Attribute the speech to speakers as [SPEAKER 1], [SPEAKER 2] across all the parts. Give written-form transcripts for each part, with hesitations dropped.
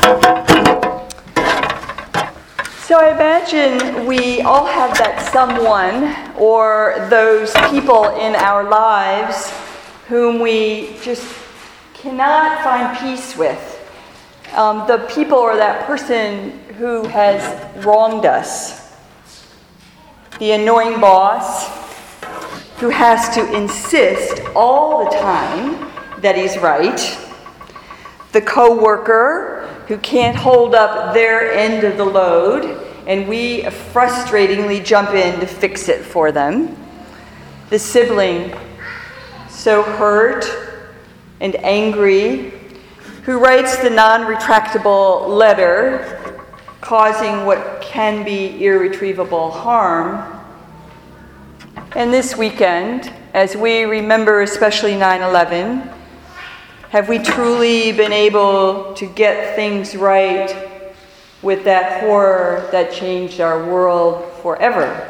[SPEAKER 1] So I imagine we all have that someone or those people in our lives whom we just cannot find peace with. The people or that person who has wronged us. The annoying boss who has to insist all the time that he's right. The coworker who can't hold up their end of the load, and we frustratingly jump in to fix it for them. The sibling, so hurt and angry, who writes the non-retractable letter, causing what can be irretrievable harm. And this weekend, as we remember especially 9/11, have we truly been able to get things right with that horror that changed our world forever?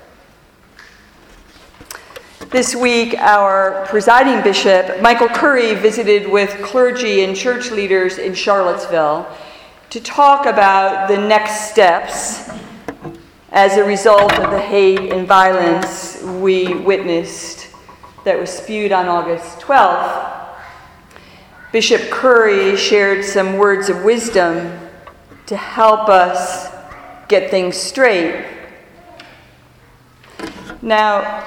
[SPEAKER 1] This week, our presiding bishop, Michael Curry, visited with clergy and church leaders in Charlottesville to talk about the next steps as a result of the hate and violence we witnessed that was spewed on August 12th. Bishop Curry shared some words of wisdom to help us get things straight. Now,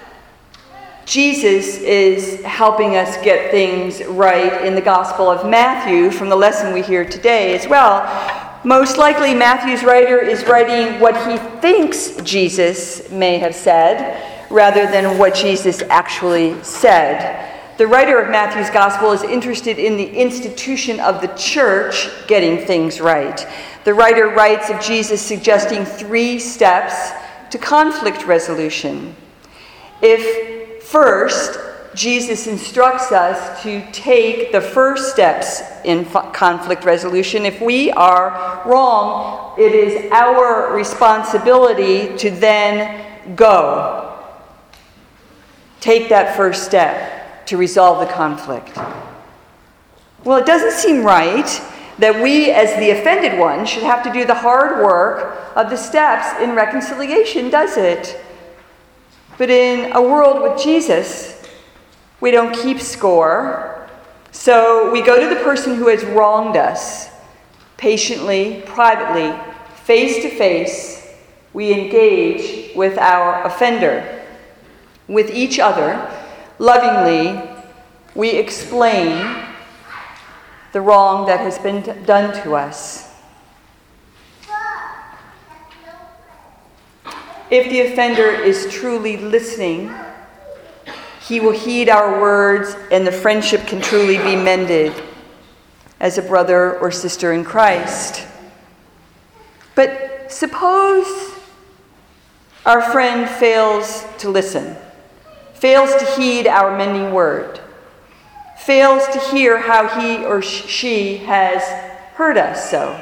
[SPEAKER 1] Jesus is helping us get things right in the Gospel of Matthew from the lesson we hear today as well. Most likely, Matthew's writer is writing what he thinks Jesus may have said rather than what Jesus actually said. The writer of Matthew's Gospel is interested in the institution of the church getting things right. The writer writes of Jesus suggesting 3 steps to conflict resolution. If first, Jesus instructs us to take the first steps in conflict resolution. If we are wrong, it is our responsibility to then go. Take that first step to resolve the conflict. Well, it doesn't seem right that we, as the offended one, should have to do the hard work of the steps in reconciliation, does it? But in a world with Jesus, we don't keep score. So we go to the person who has wronged us. Patiently, privately, face to face, we engage with our offender. With each other, lovingly, we explain the wrong that has been done to us. If the offender is truly listening, he will heed our words and the friendship can truly be mended as a brother or sister in Christ. But suppose our friend fails to listen, fails to heed our mending word, fails to hear how he or she has hurt us so.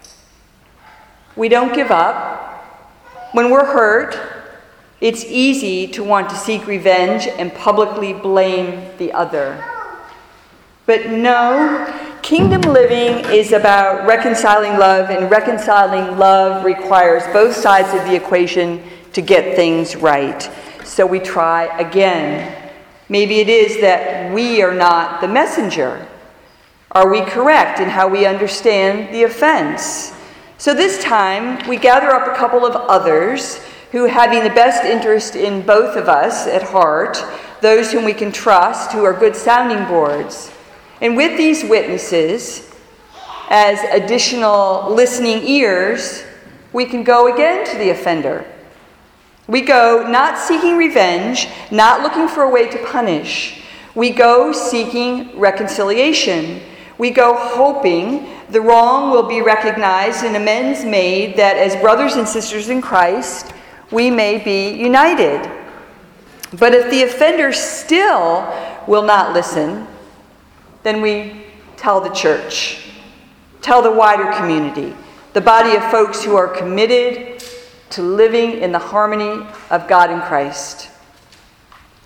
[SPEAKER 1] We don't give up. When we're hurt, it's easy to want to seek revenge and publicly blame the other. But no, kingdom living is about reconciling love, and reconciling love requires both sides of the equation to get things right. So we try again. Maybe it is that we are not the messenger. Are we correct in how we understand the offense? So this time, we gather up a couple of others who, having the best interest in both of us at heart, those whom we can trust, who are good sounding boards. And with these witnesses, as additional listening ears, we can go again to the offender. We go not seeking revenge, not looking for a way to punish. We go seeking reconciliation. We go hoping the wrong will be recognized and amends made, that as brothers and sisters in Christ, we may be united. But if the offender still will not listen, then we tell the church, tell the wider community, the body of folks who are committed to living in the harmony of God and Christ.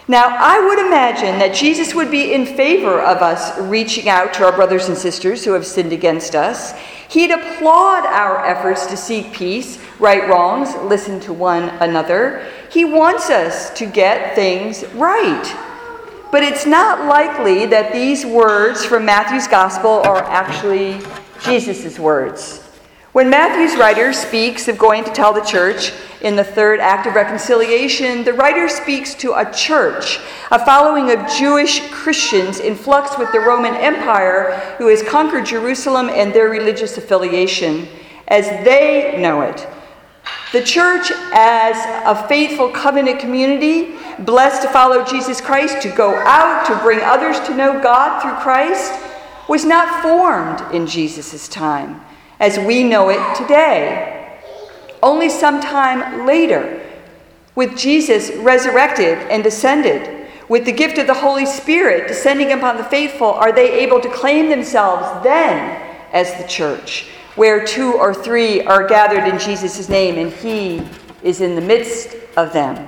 [SPEAKER 1] Now, I would imagine that Jesus would be in favor of us reaching out to our brothers and sisters who have sinned against us. He'd applaud our efforts to seek peace, right wrongs, listen to one another. He wants us to get things right. But it's not likely that these words from Matthew's gospel are actually Jesus' words. When Matthew's writer speaks of going to tell the church in the third act of reconciliation, the writer speaks to a church, a following of Jewish Christians in flux with the Roman Empire who has conquered Jerusalem and their religious affiliation as they know it. The church, as a faithful covenant community, blessed to follow Jesus Christ, to go out, to bring others to know God through Christ, was not formed in Jesus' time as we know it today. Only sometime later, with Jesus resurrected and descended, with the gift of the Holy Spirit descending upon the faithful, are they able to claim themselves then as the church, where 2 or 3 are gathered in Jesus' name, and he is in the midst of them.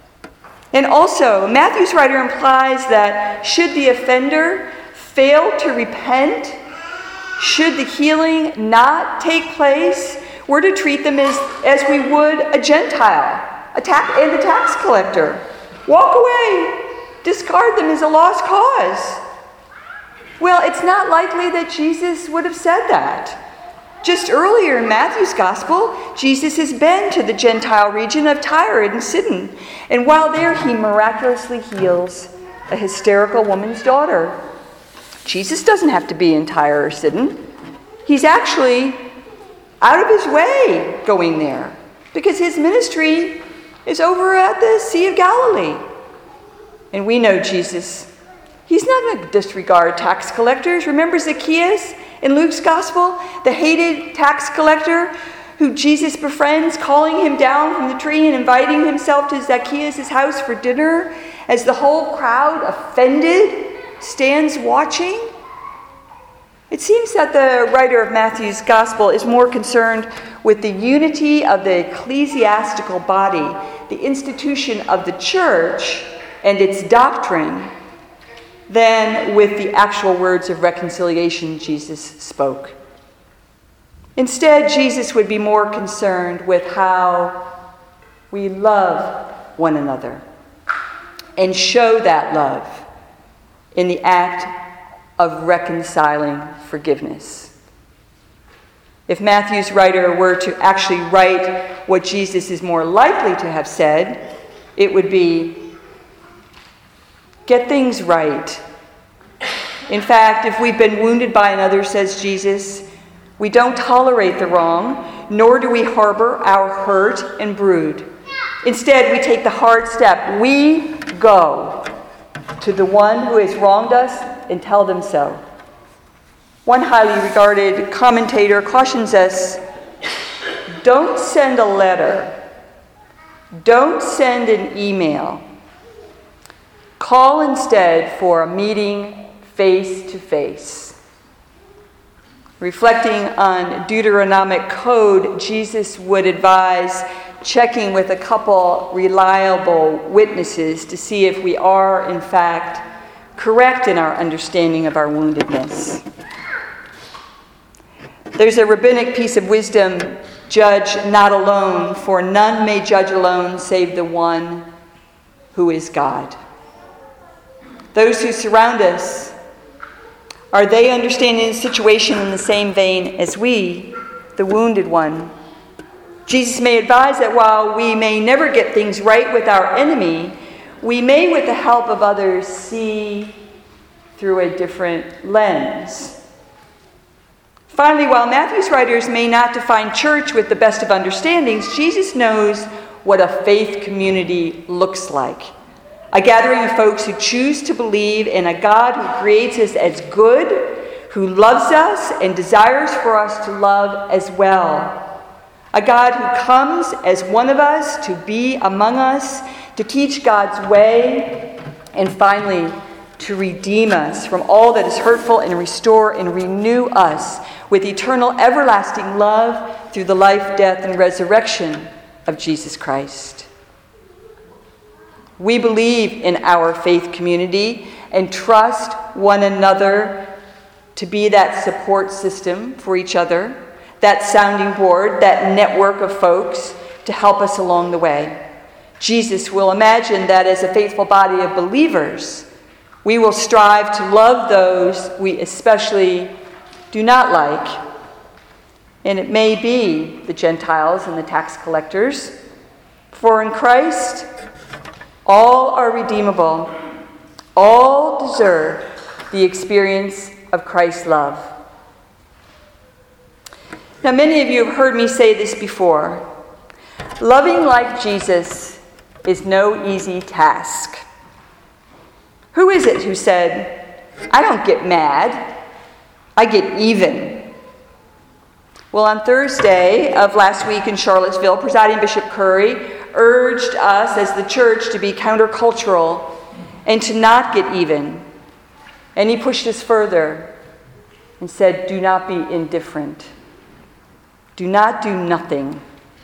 [SPEAKER 1] And also, Matthew's writer implies that should the offender fail to repent, should the healing not take place, we're to treat them as we would a Gentile and a tax collector. Walk away. Discard them as a lost cause. Well, it's not likely that Jesus would have said that. Just earlier in Matthew's gospel, Jesus has been to the Gentile region of Tyre and Sidon, and while there he miraculously heals a hysterical woman's daughter. Jesus doesn't have to be in Tyre or Sidon. He's actually out of his way going there because his ministry is over at the Sea of Galilee. And we know Jesus. He's not going to disregard tax collectors. Remember Zacchaeus in Luke's gospel, the hated tax collector who Jesus befriends, calling him down from the tree and inviting himself to Zacchaeus' house for dinner as the whole crowd, offended, stands watching? It seems that the writer of Matthew's gospel is more concerned with the unity of the ecclesiastical body, the institution of the church and its doctrine, than with the actual words of reconciliation Jesus spoke. Instead, Jesus would be more concerned with how we love one another and show that love in the act of reconciling forgiveness. If Matthew's writer were to actually write what Jesus is more likely to have said, it would be, get things right. In fact, if we've been wounded by another, says Jesus, we don't tolerate the wrong, nor do we harbor our hurt and brood. Instead, we take the hard step. We go to the one who has wronged us and tell them so. One highly regarded commentator cautions us, don't send a letter. Don't send an email. Call instead for a meeting face to face. Reflecting on Deuteronomic code, Jesus would advise checking with a couple reliable witnesses to see if we are, in fact, correct in our understanding of our woundedness. There's a rabbinic piece of wisdom, judge not alone, for none may judge alone save the one who is God. Those who surround us, are they understanding the situation in the same vein as we, the wounded one? Jesus may advise that while we may never get things right with our enemy, we may, with the help of others, see through a different lens. Finally, while Matthew's writers may not define church with the best of understandings, Jesus knows what a faith community looks like. A gathering of folks who choose to believe in a God who creates us as good, who loves us and desires for us to love as well. A God who comes as one of us to be among us, to teach God's way, and finally, to redeem us from all that is hurtful and restore and renew us with eternal, everlasting love through the life, death, and resurrection of Jesus Christ. We believe in our faith community and trust one another to be that support system for each other, that sounding board, that network of folks to help us along the way. Jesus will imagine that as a faithful body of believers, we will strive to love those we especially do not like. And it may be the Gentiles and the tax collectors. For in Christ, all are redeemable. All deserve the experience of Christ's love. Now, many of you have heard me say this before. Loving like Jesus is no easy task. Who is it who said, I don't get mad, I get even? Well, on Thursday of last week in Charlottesville, Presiding Bishop Curry urged us as the church to be countercultural and to not get even. And he pushed us further and said, do not be indifferent. Do not do nothing,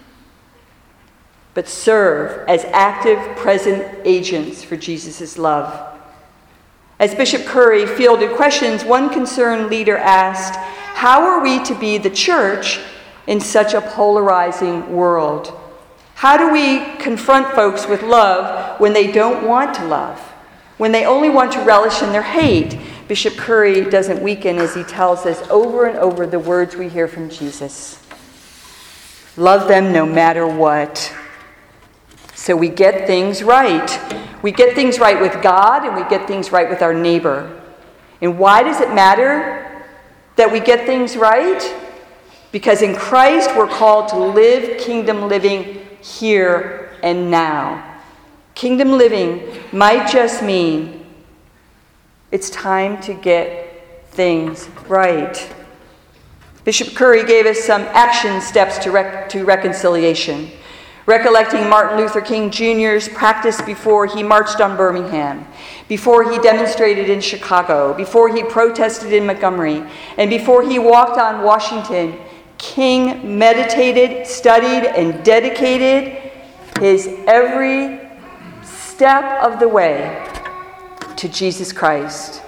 [SPEAKER 1] but serve as active, present agents for Jesus' love. As Bishop Curry fielded questions, one concerned leader asked, how are we to be the church in such a polarizing world? How do we confront folks with love when they don't want to love? When they only want to relish in their hate? Bishop Curry doesn't weaken as he tells us over and over the words we hear from Jesus. Love them no matter what. So we get things right. We get things right with God and we get things right with our neighbor. And why does it matter that we get things right? Because in Christ we're called to live kingdom living here and now. Kingdom living might just mean it's time to get things right. Bishop Curry gave us some action steps to reconciliation. Recollecting Martin Luther King Jr.'s practice before he marched on Birmingham, before he demonstrated in Chicago, before he protested in Montgomery, and before he walked on Washington, King meditated, studied, and dedicated his every step of the way to Jesus Christ.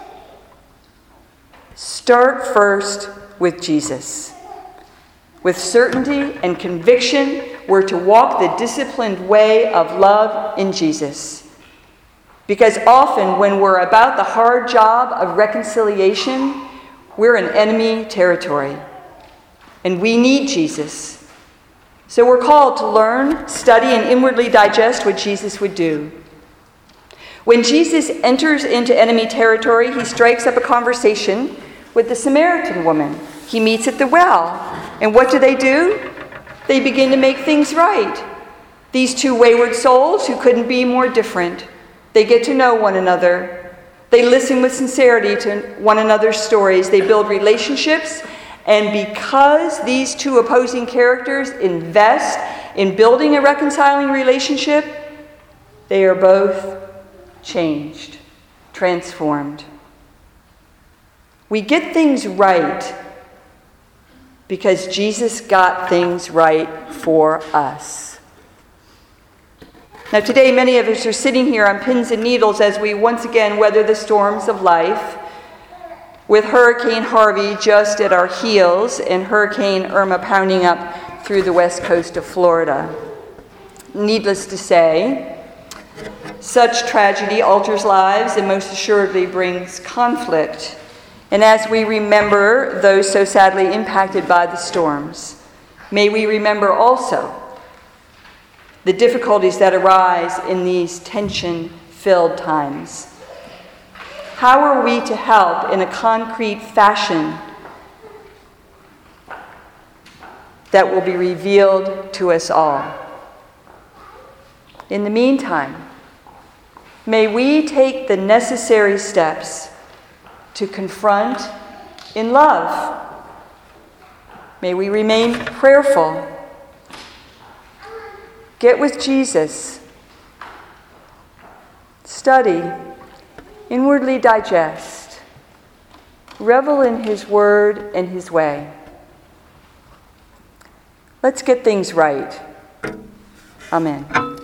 [SPEAKER 1] Start first with Jesus. With certainty and conviction, we're to walk the disciplined way of love in Jesus. Because often when we're about the hard job of reconciliation, we're in enemy territory. And we need Jesus. So we're called to learn, study, and inwardly digest what Jesus would do. When Jesus enters into enemy territory, he strikes up a conversation with the Samaritan woman. He meets at the well. And what do? They begin to make things right. These two wayward souls who couldn't be more different. They get to know one another. They listen with sincerity to one another's stories. They build relationships. And because these two opposing characters invest in building a reconciling relationship, they are both changed, transformed. We get things right because Jesus got things right for us. Now today, many of us are sitting here on pins and needles as we once again weather the storms of life, with Hurricane Harvey just at our heels and Hurricane Irma pounding up through the west coast of Florida. Needless to say, such tragedy alters lives and most assuredly brings conflict. And as we remember those so sadly impacted by the storms, may we remember also the difficulties that arise in these tension-filled times. How are we to help in a concrete fashion that will be revealed to us all? In the meantime, may we take the necessary steps to confront in love. May we remain prayerful. Get with Jesus. Study. Inwardly digest. Revel in his word and his way. Let's get things right. Amen.